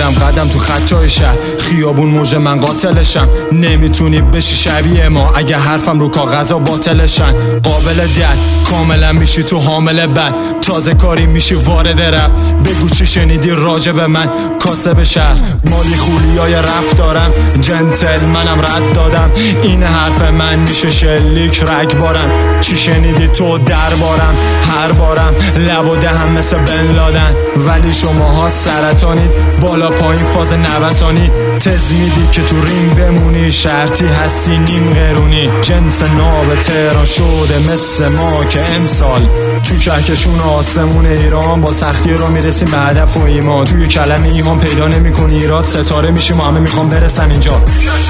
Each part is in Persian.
میزنم قدم تو خطای شهر، خیابون موج من قاتلشم. نمیتونی بشی شبیه ما اگه حرفم رو کاغذا باطلشن. قابل درک کاملا میشی تو حامل بد، تازه کاری میشی وارد رپ. بگو چی شنیدی راجع به من کاسب شهر، مالی خولیای رپ دارم، جنتل منم رد دادم. این حرف من میشه شلیک رگبارم. چی شنیدی تو دربارم، هر بارم لب و دهم مثل بن لادن. ولی شماها سرطانید، بالا پایین فاز نوسانی. تز میدی که تو رینگ بمونی، شرطی هستی نیم قرونی. جنس ناب تهران شده مثل ما که امسال تو کهکشون آسمون ایران با سختی رو میرسیم به هدف و ایمان. توی کلمه ایمان پیدا نمی کنی ایراد، ستاره میشیم و همه میخوام برسن اینجا.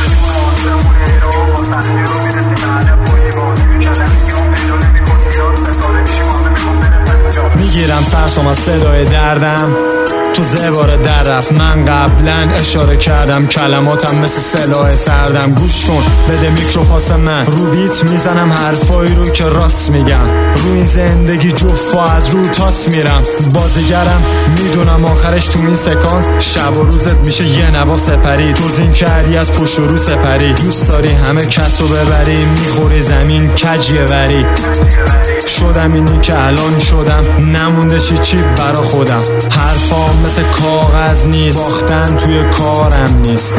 میگیرم سرسام از صدای دردم، تو زباره در رفت. من قبلا اشاره کردم کلماتم مثل سلاح سردم. گوش کن بده میکرو پاس من، رو بیت میزنم حرفایی رو که راست میگم. رو این زندگی جفا از رو تاس میرم. بازیگرم میدونم آخرش تو این سکانس شب و روزت میشه یه نواخ سپری. تو زین کردی از پشت و رو سپری، دوست داری همه کس رو ببری، میخوری زمین کجیه وری. شدم اینی که الان شدم، نمونده چی برا خودم. حرفام مثل کاغذ نیست، باختن توی کارم نیست.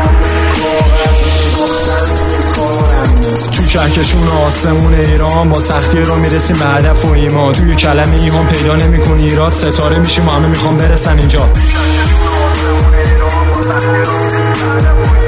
تو کهکشون آسمون ایران با سختی رو میرسیم به هدف و ایمان. توی کلمه ایمان پیدا نمی کنی ایراد، ستاره میشیم و همه میخوام برسن اینجا.